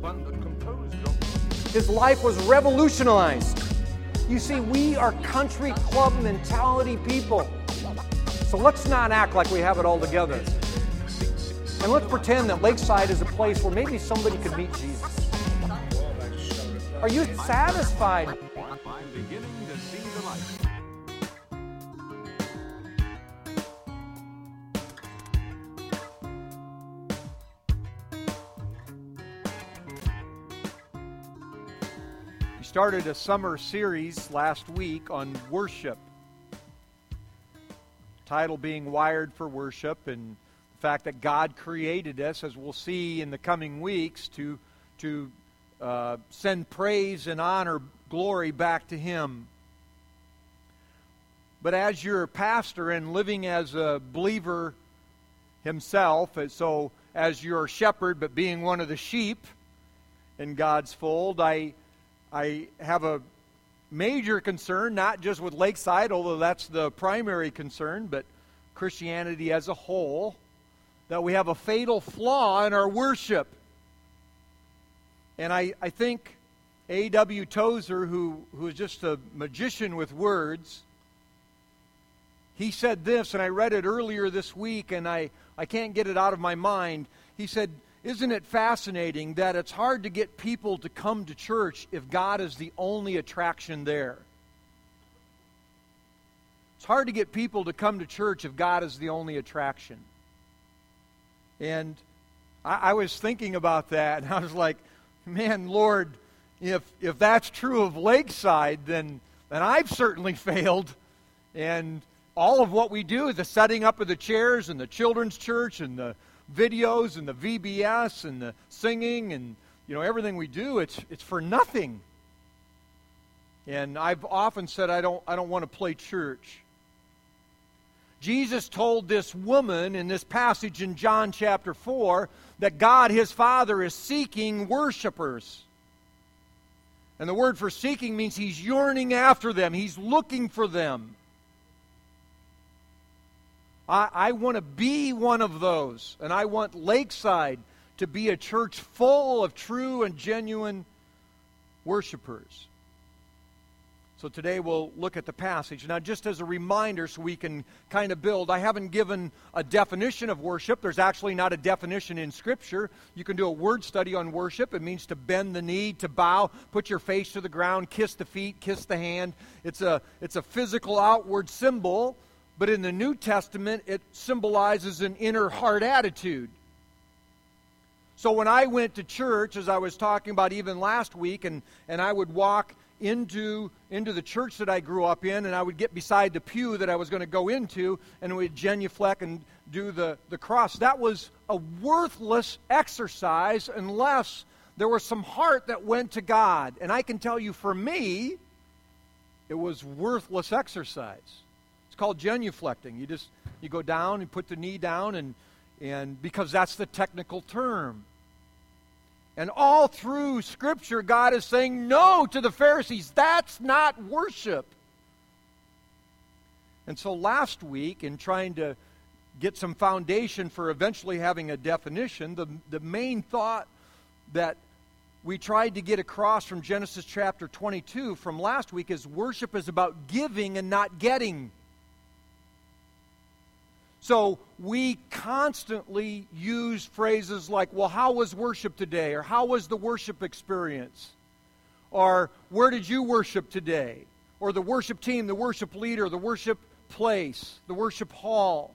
His life was revolutionized. You see, we are country club mentality people. So let's not act like we have it all together. And let's pretend that Lakeside is a place where maybe somebody could meet Jesus. Are you satisfied? I'm beginning to see the light. We started a summer series last week on worship. Title being Wired for Worship, and the fact that God created us, as we'll see in the coming weeks, to send praise and honor, glory back to Him. But as your pastor and living as a believer himself, so as your shepherd, but being one of the sheep in God's fold, I have a major concern, not just with Lakeside, although that's the primary concern, but Christianity as a whole, that we have a fatal flaw in our worship. And I think A.W. Tozer, who is just a magician with words, he said this, and I read it earlier this week, and I can't get it out of my mind. He said, "Isn't it fascinating that it's hard to get people to come to church if God is the only attraction there?" It's hard to get people to come to church if God is the only attraction. And I was thinking about that, and I was like, man, Lord, if that's true of Lakeside, then I've certainly failed. And all of what we do, the setting up of the chairs and the children's church and the videos and the VBS and the singing and everything we do, it's for nothing. And I've often said I don't want to play church. Jesus told this woman in this passage in John chapter 4 that God, His Father, is seeking worshipers. And the word for seeking means He's yearning after them. He's looking for them. I want to be one of those. And I want Lakeside to be a church full of true and genuine worshipers. So today we'll look at the passage. Now, just as a reminder so we can kind of build, I haven't given a definition of worship. There's actually not a definition in Scripture. You can do a word study on worship. It means to bend the knee, to bow, put your face to the ground, kiss the feet, kiss the hand. It's a physical outward symbol, but in the New Testament it symbolizes an inner heart attitude. So when I went to church, as I was talking about even last week, and I would walk into the church that I grew up in, and I would get beside the pew that I was going to go into, and we'd genuflect and do the cross. That was a worthless exercise unless there was some heart that went to God. And I can tell you, for me, it was worthless exercise. It's called genuflecting. You go down and put the knee down, and because that's the technical term. And all through Scripture, God is saying no to the Pharisees. That's not worship. And so last week, in trying to get some foundation for eventually having a definition, the main thought that we tried to get across from Genesis chapter 22 from last week is worship is about giving and not getting. So we constantly use phrases like, well, how was worship today? Or how was the worship experience? Or where did you worship today? Or the worship team, the worship leader, the worship place, the worship hall.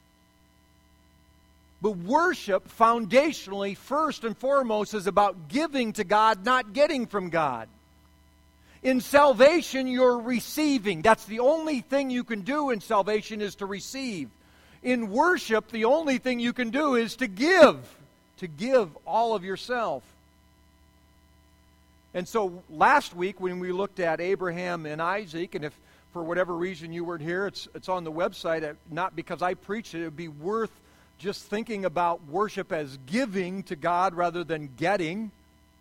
But worship, foundationally, first and foremost, is about giving to God, not getting from God. In salvation, you're receiving. That's the only thing you can do in salvation is to receive. In worship, the only thing you can do is to give all of yourself. And so last week when we looked at Abraham and Isaac, and if for whatever reason you weren't here, it's on the website, not because I preached it, it would be worth just thinking about worship as giving to God rather than getting.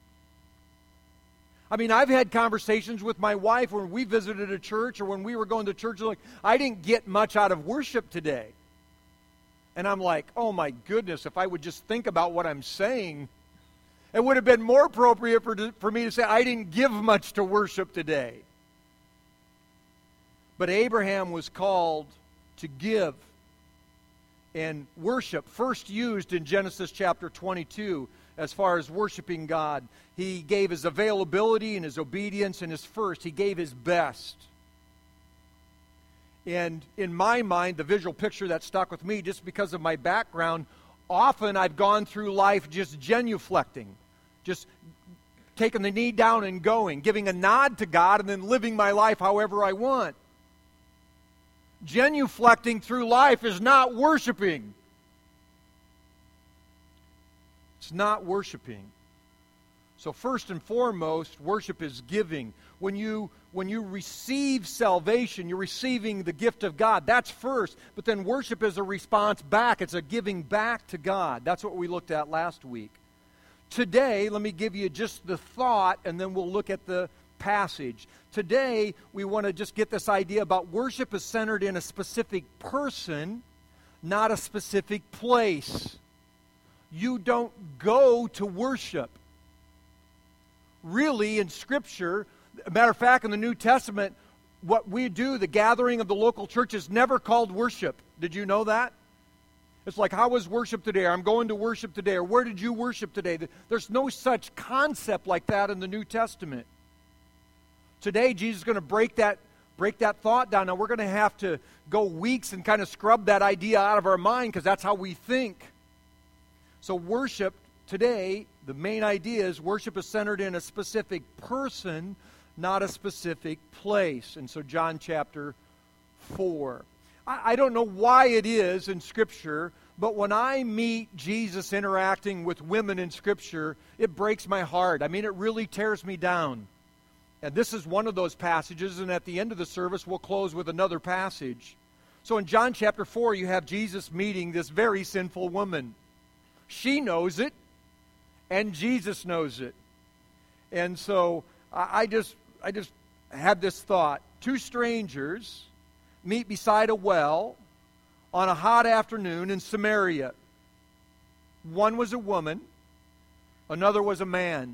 I mean, I've had conversations with my wife when we visited a church or when we were going to church, like, I didn't get much out of worship today. And I'm like, oh my goodness, if I would just think about what I'm saying. It would have been more appropriate for me to say, I didn't give much to worship today. But Abraham was called to give. And worship, first used in Genesis chapter 22, as far as worshiping God. He gave his availability and his obedience and his first. He gave his best. And in my mind, the visual picture that stuck with me, just because of my background, often I've gone through life just genuflecting, just taking the knee down and going, giving a nod to God and then living my life however I want. Genuflecting through life is not worshiping. It's not worshiping. So first and foremost, worship is giving. When you receive salvation, you're receiving the gift of God. That's first. But then worship is a response back. It's a giving back to God. That's what we looked at last week. Today, let me give you just the thought, and then we'll look at the passage. Today, we want to just get this idea about worship is centered in a specific person, not a specific place. You don't go to worship. Really, in Scripture, a matter of fact, in the New Testament, what we do, the gathering of the local church, is never called worship. Did you know that? It's like, how was worship today? Or I'm going to worship today. Or where did you worship today? There's no such concept like that in the New Testament. Today, Jesus is going to break that thought down. Now, we're going to have to go weeks and kind of scrub that idea out of our mind because that's how we think. So worship today, the main idea is worship is centered in a specific person, not a specific place. And so John chapter 4. I don't know why it is in Scripture, but when I meet Jesus interacting with women in Scripture, it breaks my heart. I mean, it really tears me down. And this is one of those passages, and at the end of the service, we'll close with another passage. So in John chapter 4, you have Jesus meeting this very sinful woman. She knows it, and Jesus knows it. And so I just had this thought. Two strangers meet beside a well on a hot afternoon in Samaria. One was a woman, another was a man.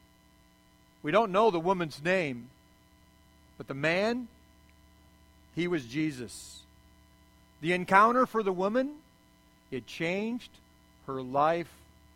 We don't know the woman's name, but the man, he was Jesus. The encounter for the woman, it changed her life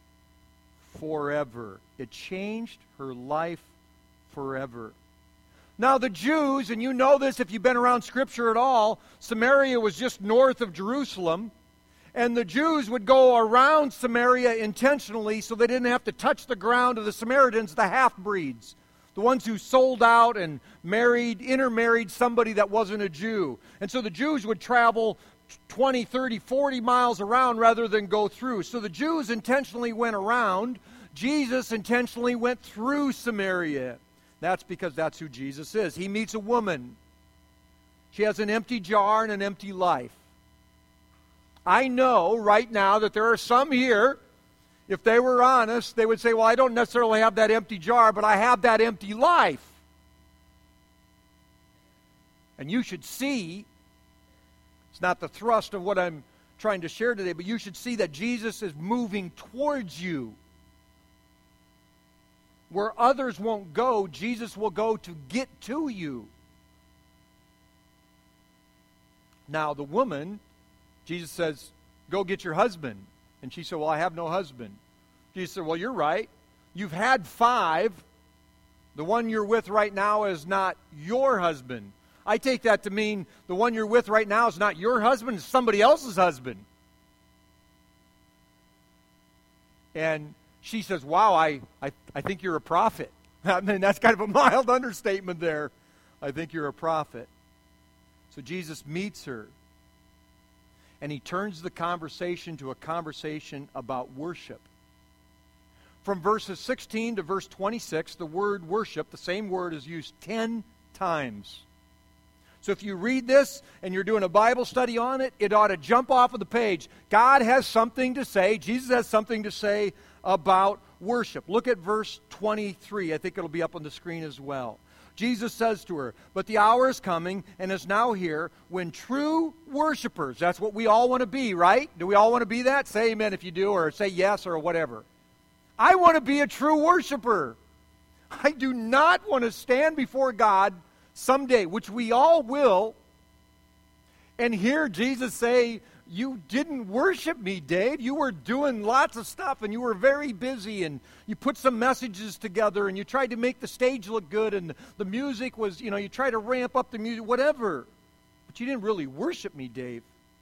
forever. It changed her life forever. Now the Jews, and you know this if you've been around Scripture at all, Samaria was just north of Jerusalem, and the Jews would go around Samaria intentionally so they didn't have to touch the ground of the Samaritans, the half-breeds, the ones who sold out and intermarried somebody that wasn't a Jew. And so the Jews would travel 20, 30, 40 miles around rather than go through. So the Jews intentionally went around. Jesus intentionally went through Samaria. That's because that's who Jesus is. He meets a woman. She has an empty jar and an empty life. I know right now that there are some here, if they were honest, they would say, well, I don't necessarily have that empty jar, but I have that empty life. And you should see, it's not the thrust of what I'm trying to share today, but you should see that Jesus is moving towards you. Where others won't go, Jesus will go to get to you. Now, the woman, Jesus says, go get your husband. And she said, well, I have no husband. Jesus said, well, you're right. You've had 5. The one you're with right now is not your husband. I take that to mean the one you're with right now is not your husband, it's somebody else's husband. And she says, wow, I think you're a prophet. I mean, that's kind of a mild understatement there. I think you're a prophet. So Jesus meets her. And he turns the conversation to a conversation about worship. From verses 16 to verse 26, the word worship, the same word, is used 10 times. So if you read this and you're doing a Bible study on it, it ought to jump off of the page. God has something to say. Jesus has something to say about worship. Look at verse 23. I think it'll be up on the screen as well. Jesus says to her, but the hour is coming and is now here when true worshipers, that's what we all want to be, right? Do we all want to be that? Say amen if you do, or say yes, or whatever. I want to be a true worshiper. I do not want to stand before God someday, which we all will, and hear Jesus say, you didn't worship me, Dave. You were doing lots of stuff, and you were very busy, and you put some messages together, and you tried to make the stage look good, and the music was, you tried to ramp up the music, whatever. But you didn't really worship me, Dave.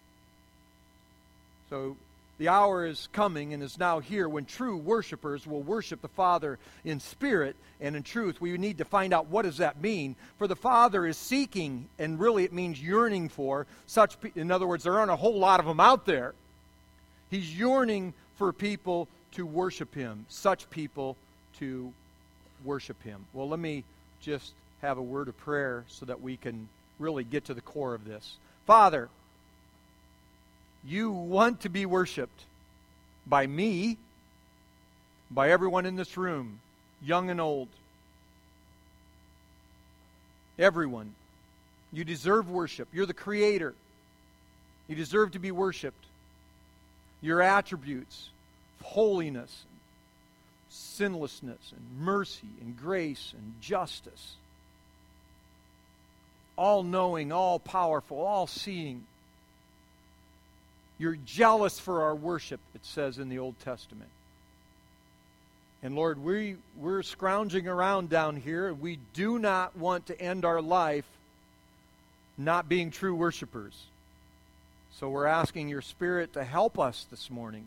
So the hour is coming and is now here when true worshipers will worship the Father in spirit and in truth. We need to find out, what does that mean? For the Father is seeking, and really it means yearning for such in other words, there aren't a whole lot of them out there. He's yearning for people to worship Him, such people to worship Him. Well, let me just have a word of prayer so that we can really get to the core of this. Father, you want to be worshiped by me, by everyone in this room, young and old. Everyone. You deserve worship. You're the Creator. You deserve to be worshiped. Your attributes of holiness, and sinlessness, and mercy, and grace, and justice. All-knowing, all-powerful, all-seeing. You're jealous for our worship, it says in the Old Testament. And Lord, we're scrounging around down here. We do not want to end our life not being true worshipers. So we're asking your Spirit to help us this morning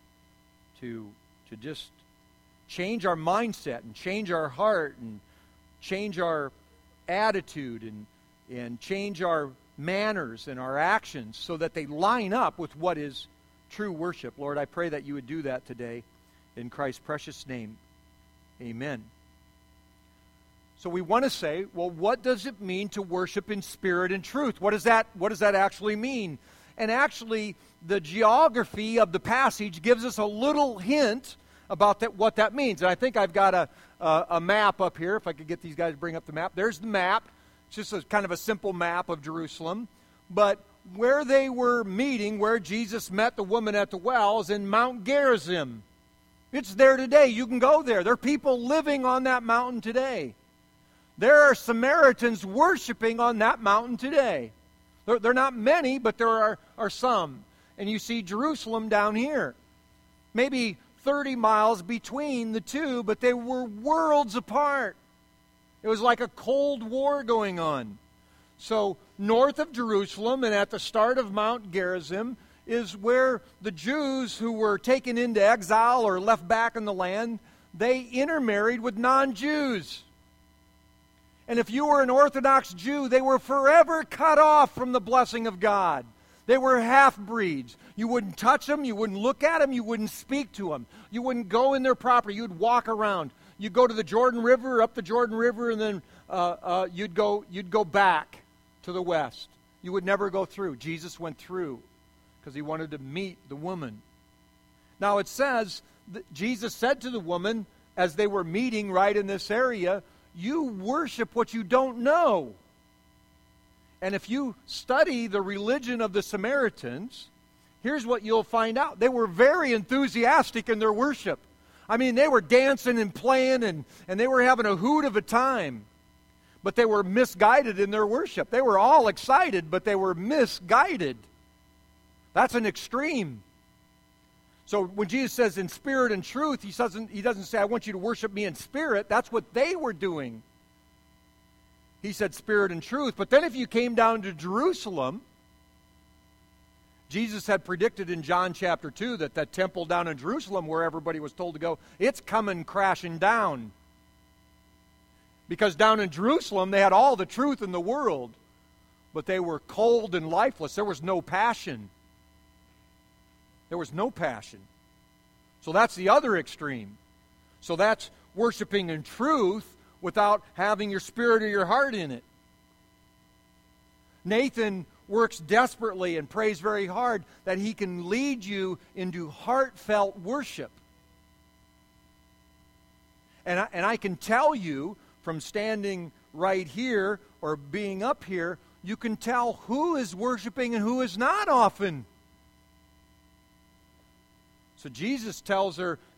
to just change our mindset and change our heart and change our attitude and change our manners and our actions so that they line up with what is true worship. Lord, I pray that you would do that today in Christ's precious name. Amen. So we want to say, well, what does it mean to worship in spirit and truth? What does that actually mean? And actually, the geography of the passage gives us a little hint about what that means. And I think I've got a map up here. If I could get these guys to bring up the map. There's the map. It's just kind of a simple map of Jerusalem. But where they were meeting, where Jesus met the woman at the well, is in Mount Gerizim. It's there today. You can go there. There are people living on that mountain today. There are Samaritans worshiping on that mountain today. They're not many, but there are some. And you see Jerusalem down here. Maybe 30 miles between the two, but they were worlds apart. It was like a Cold War going on. So north of Jerusalem and at the start of Mount Gerizim is where the Jews who were taken into exile or left back in the land, they intermarried with non-Jews. And if you were an Orthodox Jew, they were forever cut off from the blessing of God. They were half-breeds. You wouldn't touch them, you wouldn't look at them, you wouldn't speak to them. You wouldn't go in their property, you'd walk around. You go to the Jordan River, up the Jordan River, and then you'd go back to the west. You would never go through. Jesus went through because he wanted to meet the woman. Now it says that Jesus said to the woman as they were meeting right in this area, you worship what you don't know. And if you study the religion of the Samaritans, here's what you'll find out. They were very enthusiastic in their worship. I mean, they were dancing and playing and they were having a hoot of a time. But they were misguided in their worship. They were all excited, but they were misguided. That's an extreme. So when Jesus says in spirit and truth, he doesn't say, I want you to worship me in spirit. That's what they were doing. He said spirit and truth. But then if you came down to Jerusalem, Jesus had predicted in John chapter 2 that temple down in Jerusalem where everybody was told to go, it's coming crashing down. Because down in Jerusalem, they had all the truth in the world, but they were cold and lifeless. There was no passion. There was no passion. So that's the other extreme. So that's worshiping in truth without having your spirit or your heart in it. Nathan works desperately and prays very hard that he can lead you into heartfelt worship. And I can tell you from standing right here or being up here, you can tell who is worshiping and who is not often. So Jesus tells her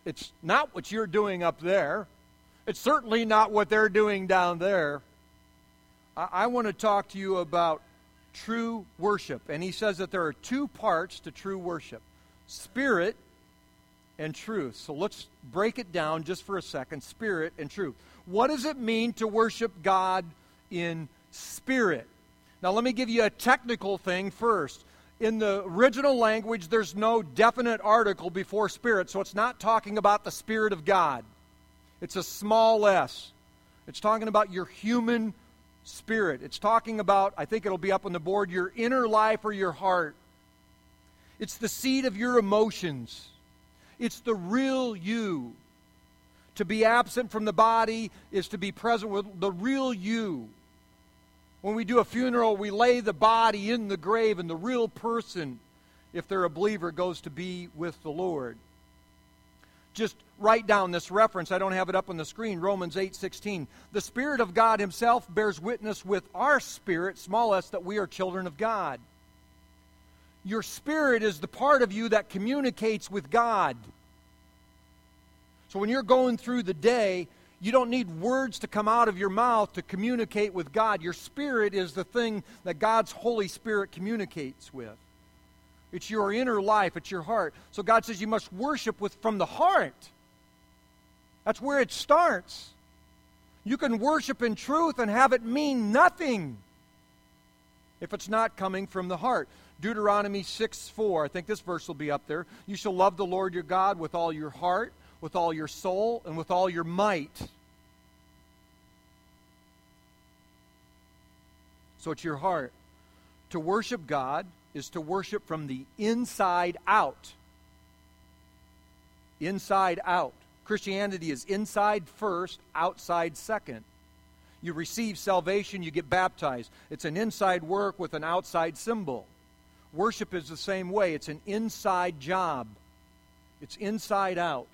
It's not what you're doing up there. It's certainly not what they're doing down there. I want to talk to you about true worship. And he says that there are two parts to true worship: spirit and truth. So let's break it down just for a second. Spirit and truth. What does it mean to worship God in spirit? Now let me give you a technical thing first. In the original language, there's no definite article before spirit, so it's not talking about the Spirit of God. It's a small s. It's talking about your human spirit. It's talking about, I think it'll be up on the board, your inner life or your heart. It's the seat of your emotions. It's the real you. To be absent from the body is to be present with the real you. When we do a funeral, we lay the body in the grave, and the real person, if they're a believer, goes to be with the Lord. Just write down this reference. I don't have it up on the screen. Romans 8:16. The Spirit of God Himself bears witness with our spirit, small s, that we are children of God. Your spirit is the part of you that communicates with God. So when you're going through the day, you don't need words to come out of your mouth to communicate with God. Your spirit is the thing that God's Holy Spirit communicates with. It's your inner life. It's your heart. So God says you must worship from the heart. That's where it starts. You can worship in truth and have it mean nothing if it's not coming from the heart. Deuteronomy 6:4. I think this verse will be up there. You shall love the Lord your God with all your heart, with all your soul, and with all your might. So it's your heart. To worship God is to worship from the inside out. Inside out. Christianity is inside first, outside second. You receive salvation, you get baptized. It's an inside work with an outside symbol. Worship is the same way. It's an inside job. It's inside out.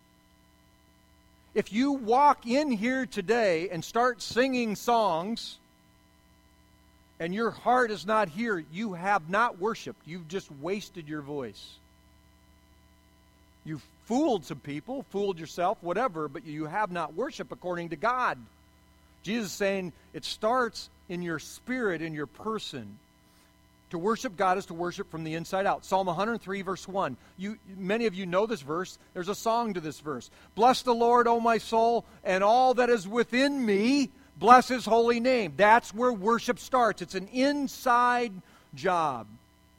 If you walk in here today and start singing songs and your heart is not here, you have not worshiped. You've just wasted your voice. You've fooled some people, fooled yourself, whatever, but you have not worshiped according to God. Jesus is saying it starts in your spirit, in your person. To worship God is to worship from the inside out. Psalm 103, verse 1. Many of you know this verse. There's a song to this verse. Bless the Lord, O my soul, and all that is within me, bless His holy name. That's where worship starts. It's an inside job.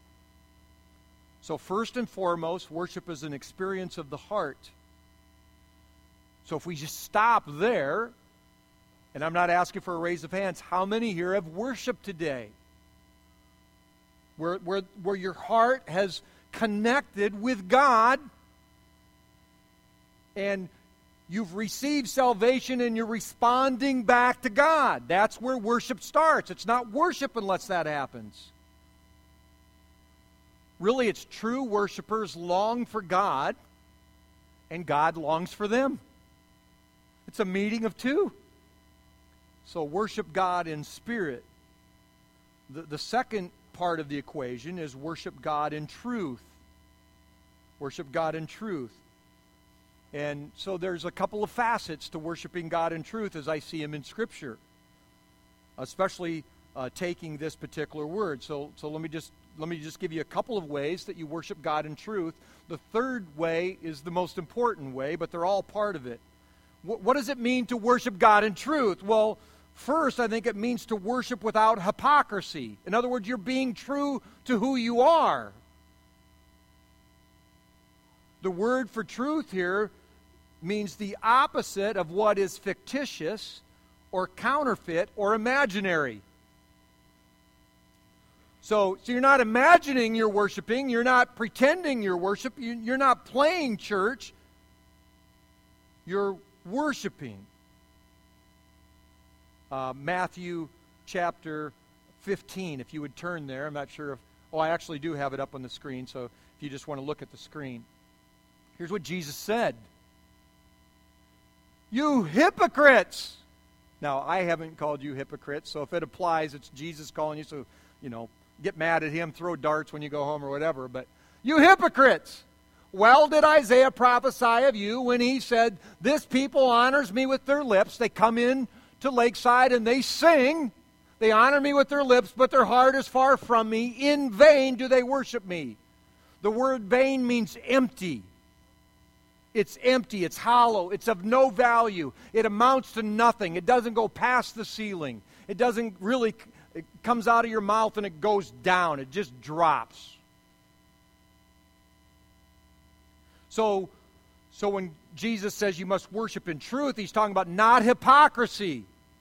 So first and foremost, worship is an experience of the heart. So if we just stop there, and I'm not asking for a raise of hands, how many here have worshiped today? Where your heart has connected with God and you've received salvation and you're responding back to God. That's where worship starts. It's not worship unless that happens. Really, it's true worshipers long for God and God longs for them. It's a meeting of two. So worship God in spirit. The second part of the equation is worship God in truth. Worship God in truth. And so there's a couple of facets to worshiping God in truth as I see Him in Scripture, especially taking this particular word. So let me just give you a couple of ways that you worship God in truth. The third way is the most important way, but they're all part of it. What does it mean to worship God in truth? Well, first, I think it means to worship without hypocrisy. In other words, you're being true to who you are. The word for truth here means the opposite of what is fictitious or counterfeit or imaginary. So you're not imagining you're worshiping. You're not pretending you're worshiping. You're not playing church. You're worshiping. Matthew chapter 15, if you would turn there. I'm not sure if... I actually do have it up on the screen, so if you just want to look at the screen. Here's what Jesus said. You hypocrites! Now, I haven't called you hypocrites, so if it applies, it's Jesus calling you, so, get mad at Him, throw darts when you go home or whatever, but you hypocrites! Well did Isaiah prophesy of you when he said, this people honors me with their lips. They come in to Lakeside and they sing. They honor me with their lips, but their heart is far from me. In vain do they worship me. The word vain means empty. It's empty. It's hollow. It's of no value. It amounts to nothing. It doesn't go past the ceiling. It doesn't really, it comes out of your mouth and it goes down. It just drops. So when Jesus says you must worship in truth, he's talking about not hypocrisy.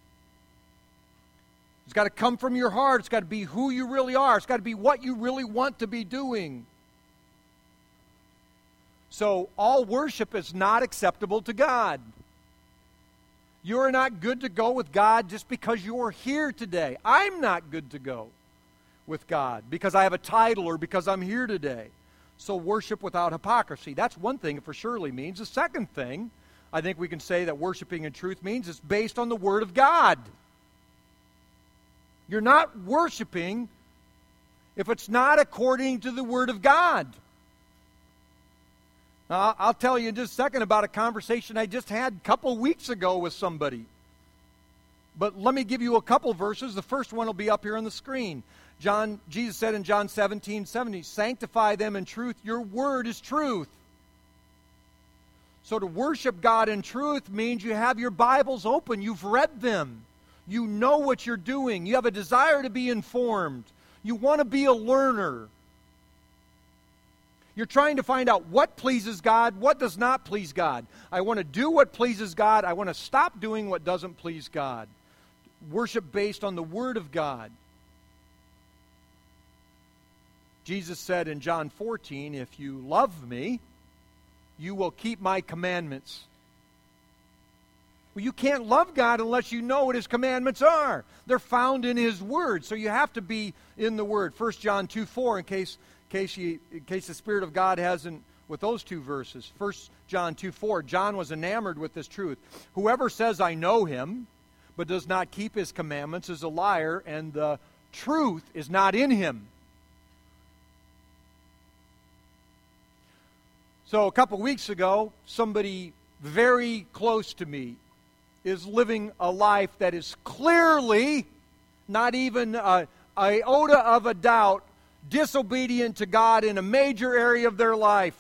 It's got to come from your heart. It's got to be who you really are. It's got to be what you really want to be doing. So all worship is not acceptable to God. You are not good to go with God just because you are here today. I'm not good to go with God because I have a title or because I'm here today. So worship without hypocrisy. That's one thing it for surely means. The second thing I think we can say that worshiping in truth means is based on the Word of God. You're not worshiping if it's not according to the Word of God. Now, I'll tell you in just a second about a conversation I just had a couple weeks ago with somebody. But let me give you a couple verses. The first one will be up here on the screen. Jesus said in John 17:70, sanctify them in truth. Your word is truth. So to worship God in truth means you have your Bibles open. You've read them. You know what you're doing. You have a desire to be informed. You want to be a learner. You're trying to find out what pleases God, what does not please God. I want to do what pleases God. I want to stop doing what doesn't please God. Worship based on the Word of God. Jesus said in John 14, if you love me, you will keep my commandments. Well, you can't love God unless you know what His commandments are. They're found in His Word, so you have to be in the Word. 1 John 2:4, in case the Spirit of God hasn't, with those two verses. 1 John 2:4, John was enamored with this truth. Whoever says, I know Him, but does not keep His commandments is a liar, and the truth is not in him. So a couple weeks ago, somebody very close to me is living a life that is clearly, not even an iota of a doubt, disobedient to God in a major area of their life.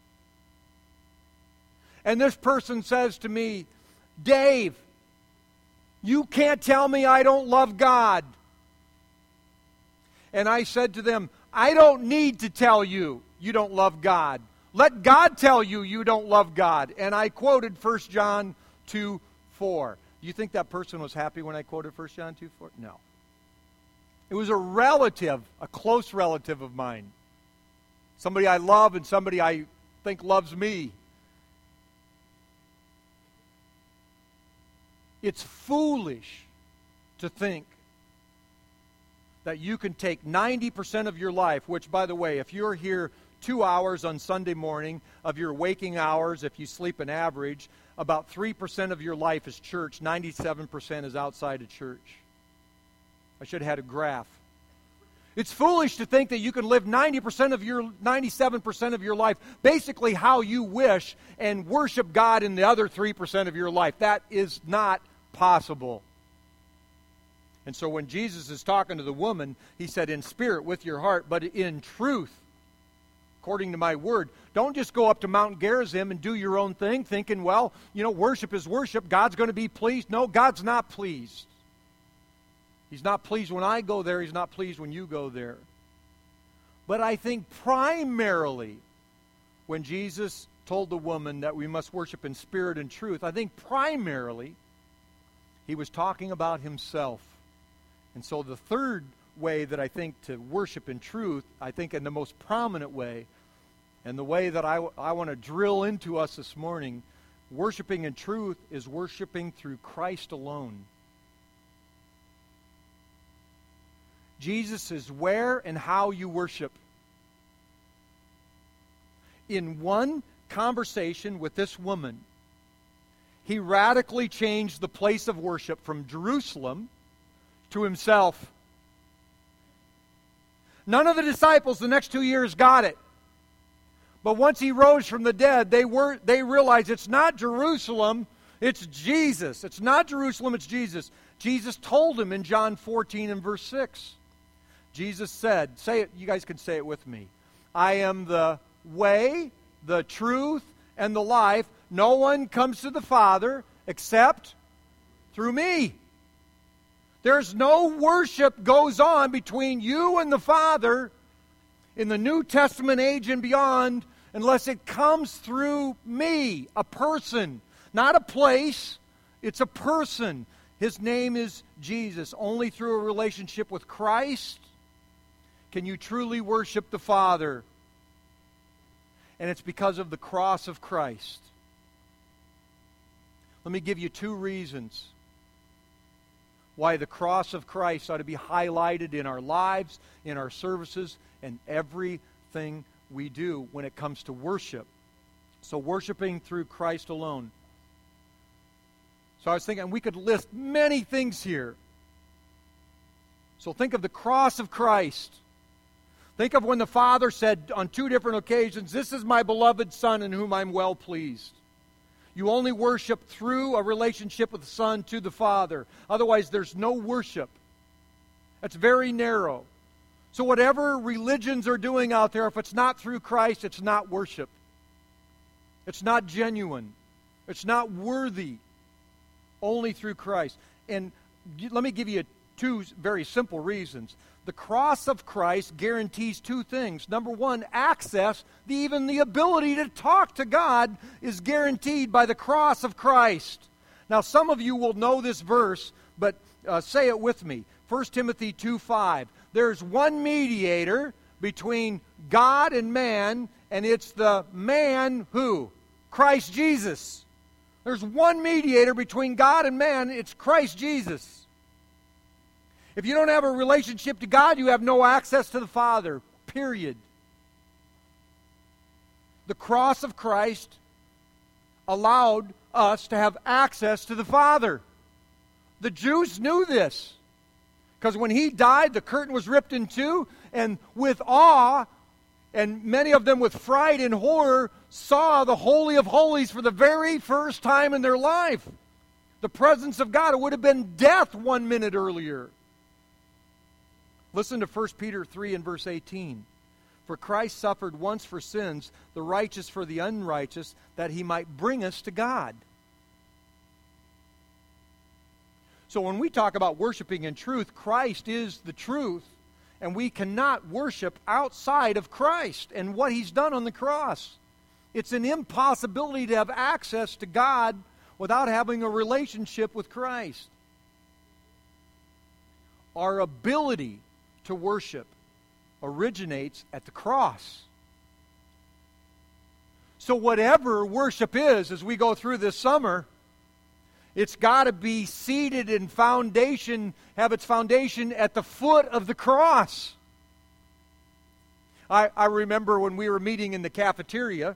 And this person says to me, Dave, you can't tell me I don't love God. And I said to them, I don't need to tell you you don't love God. Let God tell you you don't love God. And I quoted 1 John 2:4. Do you think that person was happy when I quoted 1 John 2:4? No. It was a relative, a close relative of mine. Somebody I love and somebody I think loves me. It's foolish to think that you can take 90% of your life, which, by the way, if you're here 2 hours on Sunday morning of your waking hours, if you sleep an average, about 3% of your life is church, 97% is outside of church. I should have had a graph. It's foolish to think that you can live 97% of your life basically how you wish and worship God in the other 3% of your life. That is not possible. And so when Jesus is talking to the woman, He said, in spirit with your heart, but in truth, according to my word. Don't just go up to Mount Gerizim and do your own thing thinking, well, worship is worship. God's going to be pleased. No, God's not pleased. He's not pleased when I go there. He's not pleased when you go there. But I think primarily when Jesus told the woman that we must worship in spirit and truth, I think primarily He was talking about Himself. And so the third way that I think to worship in truth, I think in the most prominent way, and the way that I want to drill into us this morning, worshiping in truth is worshiping through Christ alone. Jesus is where and how you worship. In one conversation with this woman, He radically changed the place of worship from Jerusalem to Himself. None of the disciples the next 2 years got it. But once he rose from the dead, they realized it's not Jerusalem, it's Jesus. It's not Jerusalem, it's Jesus. Jesus told him in John 14 and verse 6. Jesus said, say it, you guys can say it with me. I am the way, the truth, and the life. No one comes to the Father except through me. There's no worship goes on between you and the Father in the New Testament age and beyond unless it comes through me, a person, not a place. It's a person. His name is Jesus. Only through a relationship with Christ can you truly worship the Father. And it's because of the cross of Christ. Let me give you 2 reasons why the cross of Christ ought to be highlighted in our lives, in our services, and everything we do when it comes to worship. So worshiping through Christ alone. So I was thinking we could list many things here. So think of the cross of Christ. Think of when the Father said on 2 different occasions, "This is my beloved Son in whom I'm well pleased." You only worship through a relationship with the Son to the Father. Otherwise, there's no worship. That's very narrow. So whatever religions are doing out there, if it's not through Christ, it's not worship. It's not genuine. It's not worthy. Only through Christ. And let me give you 2 very simple reasons. The cross of Christ guarantees 2 things. Number 1, access, even the ability to talk to God is guaranteed by the cross of Christ. Now, some of you will know this verse, but say it with me. 1 Timothy 2:5. There's one mediator between God and man, and it's the man who? Christ Jesus. There's one mediator between God and man, it's Christ Jesus. If you don't have a relationship to God, you have no access to the Father, period. The cross of Christ allowed us to have access to the Father. The Jews knew this, because when he died, the curtain was ripped in 2, and with awe, and many of them with fright and horror, saw the Holy of Holies for the very first time in their life. The presence of God. It would have been death 1 minute earlier. Listen to 1 Peter 3 and verse 18. For Christ suffered once for sins, the righteous for the unrighteous, that he might bring us to God. So when we talk about worshiping in truth, Christ is the truth, and we cannot worship outside of Christ and what he's done on the cross. It's an impossibility to have access to God without having a relationship with Christ. Our ability to worship originates at the cross. So whatever worship is as we go through this summer, it's got to be seated in foundation, have its foundation at the foot of the cross. I remember when we were meeting in the cafeteria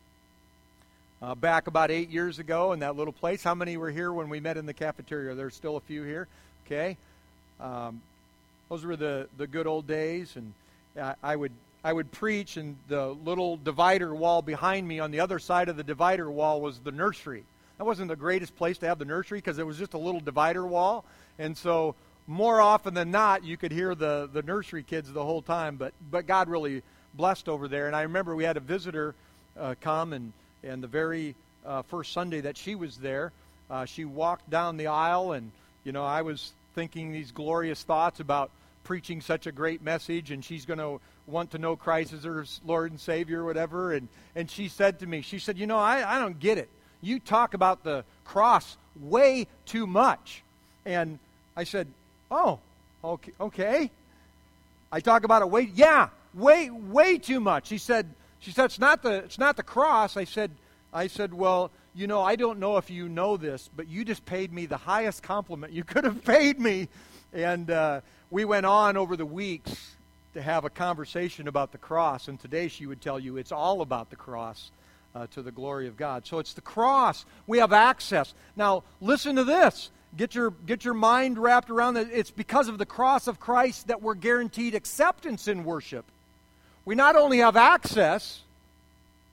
back about 8 years ago in that little place. How many were here when we met in the cafeteria? There's still a few here. Okay. Those were the good old days, and I would preach, and the little divider wall behind me, on the other side of the divider wall was the nursery. That wasn't the greatest place to have the nursery because it was just a little divider wall, and so more often than not you could hear the nursery kids the whole time, but God really blessed over there. And I remember we had a visitor come, and the very first Sunday that she was there, she walked down the aisle, and I was thinking these glorious thoughts about preaching such a great message, and she's going to want to know Christ as her Lord and Savior or whatever. And she said to me, she said, I don't get it. You talk about the cross way too much. And I said, oh, okay. I talk about it way too much. She said, it's not the cross. I said, well, I don't know if you know this, but you just paid me the highest compliment you could have paid me. And we went on over the weeks to have a conversation about the cross. And today she would tell you it's all about the cross to the glory of God. So it's the cross. We have access. Now, listen to this. Get your mind wrapped around that. It's because of the cross of Christ that we're guaranteed acceptance in worship. We not only have access,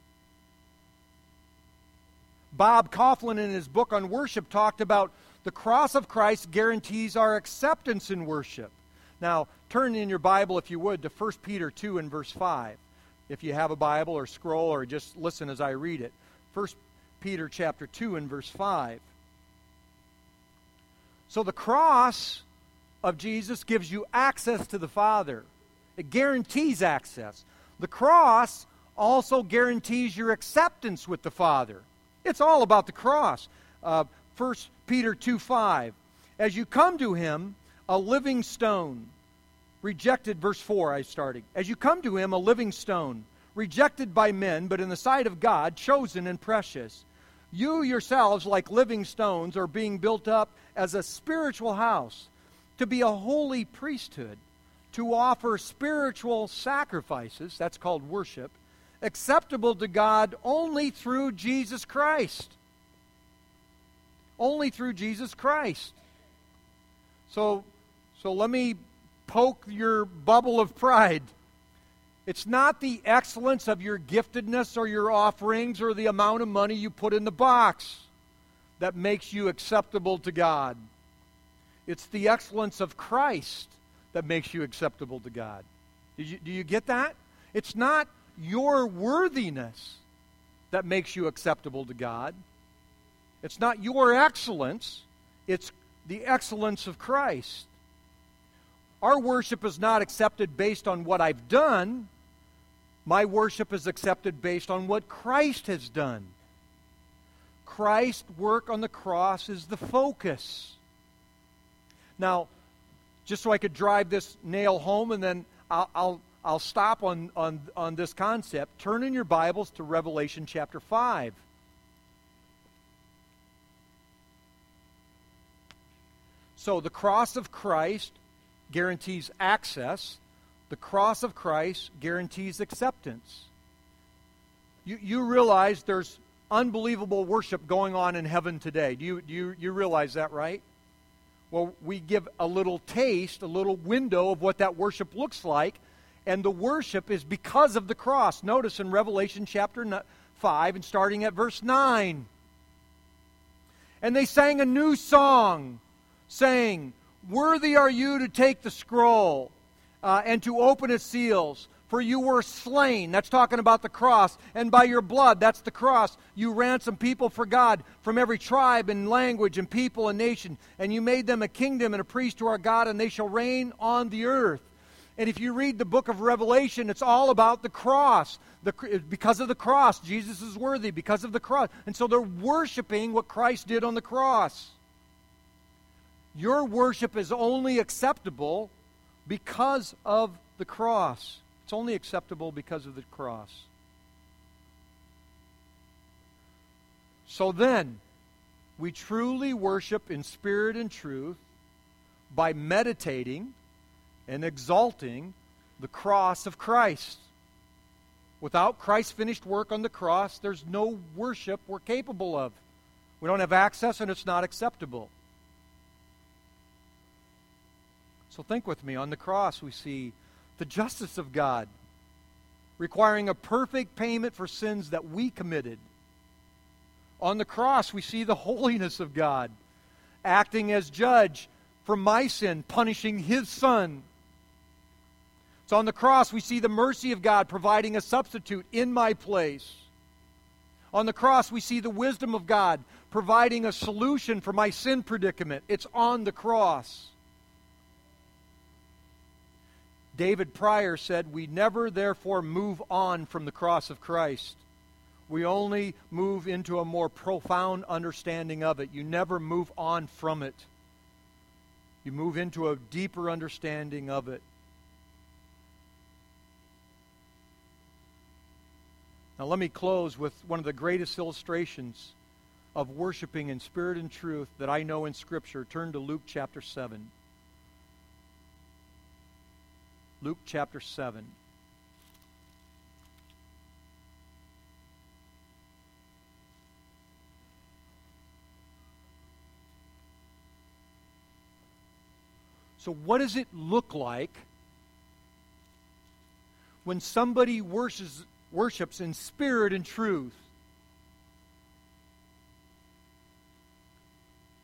Bob Coughlin, in his book on worship, talked about the cross of Christ guarantees our acceptance in worship. Now, turn in your Bible, if you would, to 1 Peter 2 and verse 5. If you have a Bible or scroll or just listen as I read it. 1 Peter chapter 2 and verse 5. So the cross of Jesus gives you access to the Father. It guarantees access. The cross also guarantees your acceptance with the Father. It's all about the cross. 1 Peter 2:5. As you come to him, a living stone, rejected, verse 4 I started. As you come to him, a living stone, rejected by men, but in the sight of God, chosen and precious. You yourselves, like living stones, are being built up as a spiritual house, to be a holy priesthood, to offer spiritual sacrifices, that's called worship, acceptable to God only through Jesus Christ. Only through Jesus Christ. So let me poke your bubble of pride. It's not the excellence of your giftedness or your offerings or the amount of money you put in the box that makes you acceptable to God. It's the excellence of Christ that makes you acceptable to God. Do you get that? It's not your worthiness that makes you acceptable to God. It's not your excellence. It's the excellence of Christ. Our worship is not accepted based on what I've done. My worship is accepted based on what Christ has done. Christ's work on the cross is the focus. Now, just so I could drive this nail home, and then I'll stop on this concept. Turn in your Bibles to Revelation chapter 5. So the cross of Christ guarantees access. The cross of Christ guarantees acceptance. You realize there's unbelievable worship going on in heaven today. Do you realize that, right? Well, we give a little taste, a little window of what that worship looks like, and the worship is because of the cross. Notice in Revelation chapter 5 and starting at verse 9. And they sang a new song, saying, "Worthy are you to take the scroll and to open its seals. For you were slain," that's talking about the cross, "and by your blood," that's the cross, "you ransomed people for God from every tribe and language and people and nation. And you made them a kingdom and a priest to our God, and they shall reign on the earth." And if you read the book of Revelation, it's all about the cross. Because of the cross, Jesus is worthy because of the cross. And so they're worshiping what Christ did on the cross. Your worship is only acceptable because of the cross. It's only acceptable because of the cross. So then, we truly worship in spirit and truth by meditating and exalting the cross of Christ. Without Christ's finished work on the cross, there's no worship we're capable of. We don't have access, and it's not acceptable. So think with me. On the cross, we see the justice of God, requiring a perfect payment for sins that we committed. On the cross, we see the holiness of God, acting as judge for my sin, punishing His Son. So on the cross, we see the mercy of God providing a substitute in my place. On the cross, we see the wisdom of God providing a solution for my sin predicament. It's on the cross. David Pryor said, "We never therefore move on from the cross of Christ. We only move into a more profound understanding of it." You never move on from it. You move into a deeper understanding of it. Now let me close with one of the greatest illustrations of worshiping in spirit and truth that I know in Scripture. Turn to Luke chapter 7. Luke chapter 7. So what does it look like when somebody worships in spirit and truth?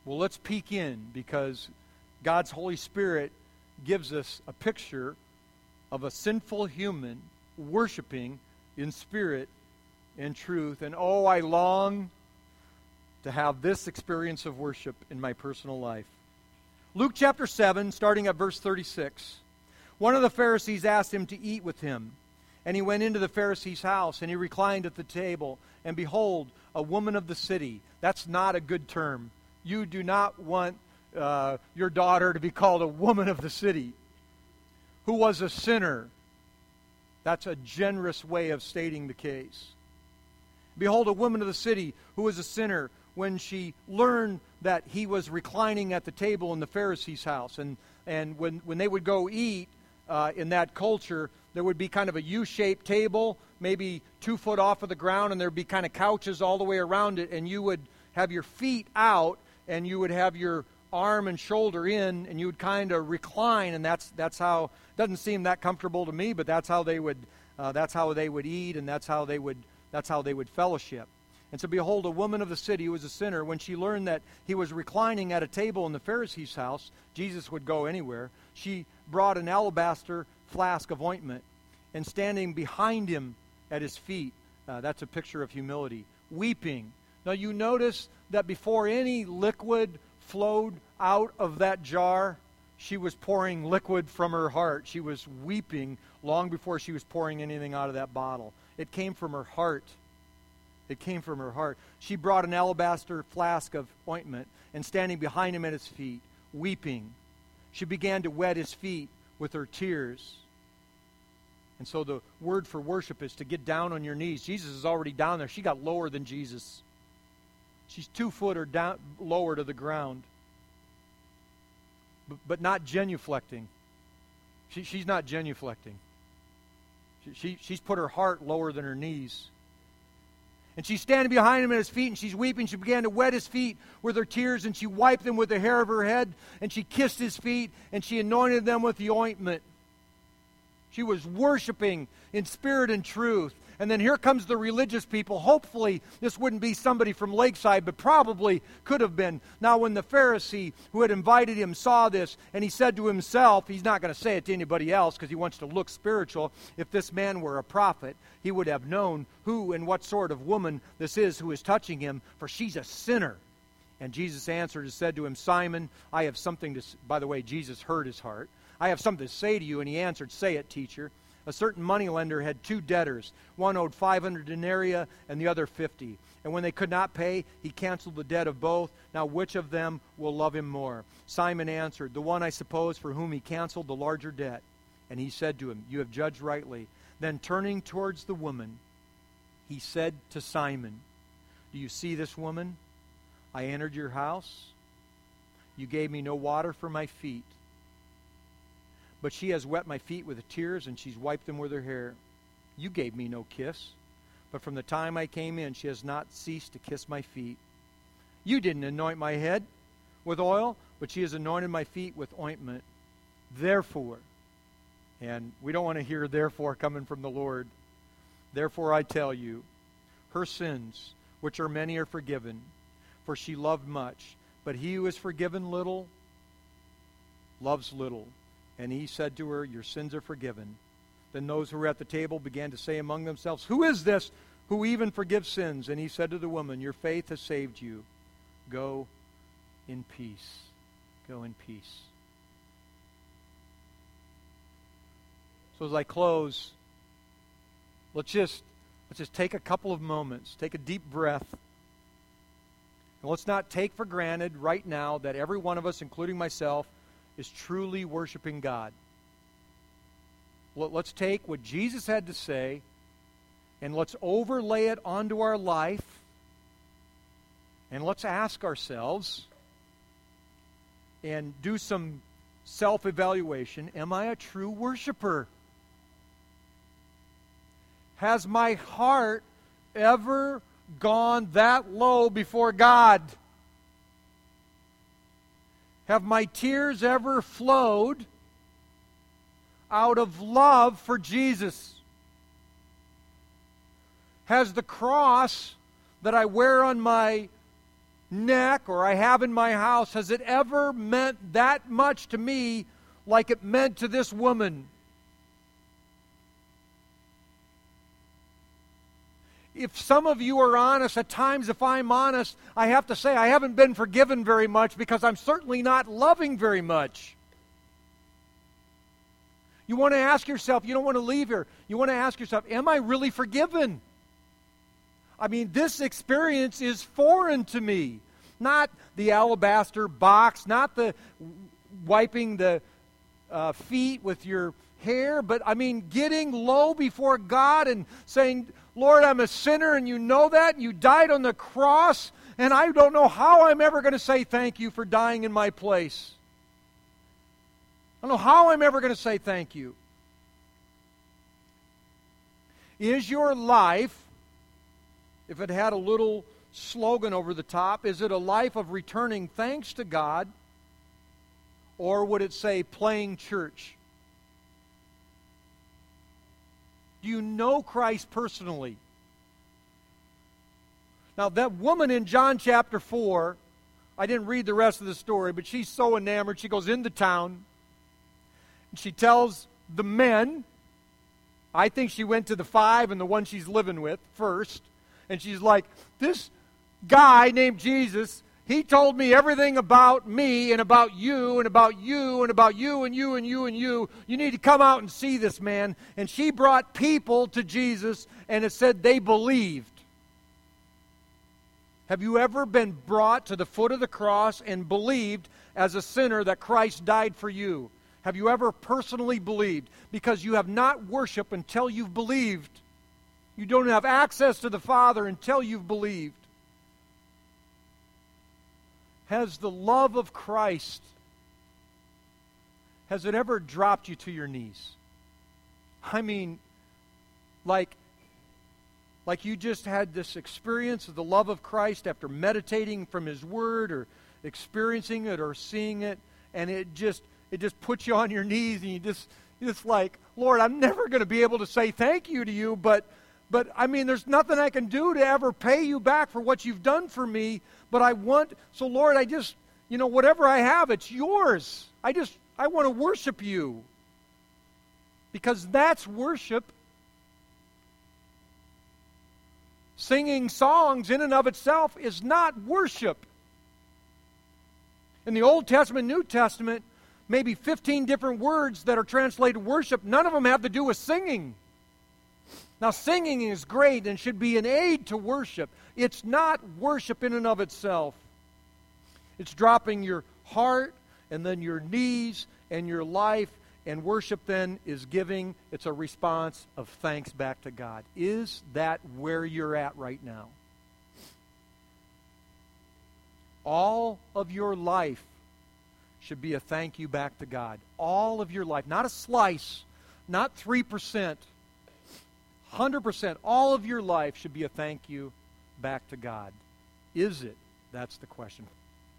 Well, let's peek in, because God's Holy Spirit gives us a picture of a sinful human worshiping in spirit and truth. And oh, I long to have this experience of worship in my personal life. Luke chapter 7, starting at verse 36. One of the Pharisees asked him to eat with him. And he went into the Pharisee's house, and he reclined at the table. And behold, a woman of the city. That's not a good term. You do not want your daughter to be called a woman of the city, who was a sinner. That's a generous way of stating the case. Behold, a woman of the city who was a sinner, when she learned that he was reclining at the table in the Pharisee's house. And when they would go eat in that culture, there would be kind of a U-shaped table, maybe 2 foot off of the ground, and there would be kind of couches all the way around it, and you would have your feet out, and you would have your arm and shoulder in, and you would kind of recline, and that's how. It doesn't seem that comfortable to me, but that's how they would eat, and that's how they would fellowship. And so behold, a woman of the city who was a sinner, when she learned that he was reclining at a table in the Pharisee's house, Jesus would go anywhere, she brought an alabaster flask of ointment, and standing behind him at his feet, that's a picture of humility, weeping. Now you notice that before any liquid flowed out of that jar, she was pouring liquid from her heart. She was weeping long before she was pouring anything out of that bottle. It came from her heart. It came from her heart. She brought an alabaster flask of ointment, and standing behind him at his feet, weeping, she began to wet his feet with her tears. And so the word for worship is to get down on your knees. Jesus is already down there. She got lower than Jesus. She's 2 foot or down, lower to the ground. But not genuflecting. She's not genuflecting. She's put her heart lower than her knees. And she's standing behind him at his feet, and she's weeping. She began to wet his feet with her tears, and she wiped them with the hair of her head, and she kissed his feet, and she anointed them with the ointment. She was worshiping in spirit and truth. And then here comes the religious people. Hopefully, this wouldn't be somebody from Lakeside, but probably could have been. Now, when the Pharisee who had invited him saw this, and he said to himself, he's not going to say it to anybody else because he wants to look spiritual. If this man were a prophet, he would have known who and what sort of woman this is who is touching him, for she's a sinner. And Jesus answered and said to him, Simon, I have something to... By the way, Jesus heard his heart. I have something to say to you. And he answered, Say it, teacher. A certain moneylender had 2 debtors. One owed 500 denarii and the other 50. And when they could not pay, he canceled the debt of both. Now which of them will love him more? Simon answered, The one, I suppose, for whom he canceled the larger debt. And he said to him, You have judged rightly. Then turning towards the woman, he said to Simon, Do you see this woman? I entered your house. You gave me no water for my feet. But she has wet my feet with tears, and she's wiped them with her hair. You gave me no kiss, but from the time I came in, she has not ceased to kiss my feet. You didn't anoint my head with oil, but she has anointed my feet with ointment. Therefore, and we don't want to hear therefore coming from the Lord, therefore I tell you, her sins, which are many, are forgiven, for she loved much. But he who is forgiven little, loves little. And he said to her, Your sins are forgiven. Then those who were at the table began to say among themselves, Who is this who even forgives sins? And he said to the woman, Your faith has saved you. Go in peace. Go in peace. So as I close, let's just take a couple of moments, take a deep breath. And let's not take for granted right now that every one of us, including myself, is truly worshiping God. Let's take what Jesus had to say and let's overlay it onto our life, and let's ask ourselves and do some self-evaluation. Am I a true worshiper? Has my heart ever gone that low before God? Have my tears ever flowed out of love for Jesus? Has the cross that I wear on my neck or I have in my house, has it ever meant that much to me like it meant to this woman? If some of you are honest, at times if I'm honest, I have to say I haven't been forgiven very much because I'm certainly not loving very much. You want to ask yourself, you don't want to leave here, you want to ask yourself, am I really forgiven? I mean, this experience is foreign to me. Not the alabaster box, not the wiping the feet with your hair, but I mean getting low before God and saying, Lord, I'm a sinner and you know that, and you died on the cross, and I don't know how I'm ever going to say thank you for dying in my place. I don't know how I'm ever going to say thank you. Is your life, if it had a little slogan over the top, is it a life of returning thanks to God, or would it say playing church? Do you know Christ personally? Now, that woman in John chapter 4, I didn't read the rest of the story, but she's so enamored, she goes into town, and she tells the men, I think she went to the 5 and the one she's living with first, and she's like, this guy named Jesus, he told me everything about me and about you and about you and about you and you and you and you. You need to come out and see this man. And she brought people to Jesus, and it said they believed. Have you ever been brought to the foot of the cross and believed as a sinner that Christ died for you? Have you ever personally believed? Because you have not worshiped until you've believed. You don't have access to the Father until you've believed. Has the love of Christ, has it ever dropped you to your knees? I mean, like you just had this experience of the love of Christ after meditating from His Word or experiencing it or seeing it, and it just puts you on your knees, and you just like, Lord, I'm never going to be able to say thank you to you, but I mean, there's nothing I can do to ever pay you back for what you've done for me, but so Lord, I just, whatever I have, it's yours. I want to worship you. Because that's worship. Singing songs in and of itself is not worship. In the Old Testament, New Testament, maybe 15 different words that are translated worship, none of them have to do with singing. Now, singing is great and should be an aid to worship. It's not worship in and of itself. It's dropping your heart and then your knees and your life, and worship then is giving. It's a response of thanks back to God. Is that where you're at right now? All of your life should be a thank you back to God. All of your life. Not a slice, not 3%. 100%, all of your life should be a thank you back to God. Is it? That's the question.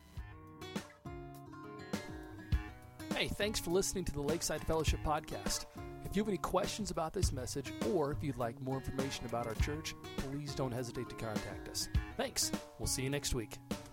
Hey, thanks for listening to the Lakeside Fellowship Podcast. If you have any questions about this message, or if you'd like more information about our church, please don't hesitate to contact us. Thanks. We'll see you next week.